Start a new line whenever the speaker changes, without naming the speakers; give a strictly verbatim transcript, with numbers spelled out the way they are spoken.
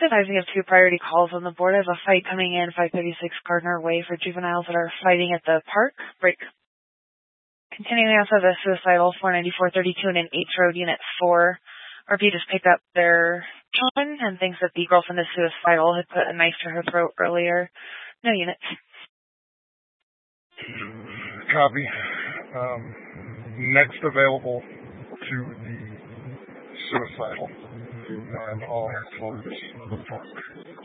advising of two priority calls on the board. I have a fight coming in five thirty-six Gardner Way for juveniles that are fighting at the park. Break. Continuing also the suicidal four ninety-four thirty-two and an H Road Unit four. R P just picked up their children and thinks that the girlfriend is suicidal, had put a knife to her throat earlier. No units.
Copy. Um, next available to the suicidal, and all close the park.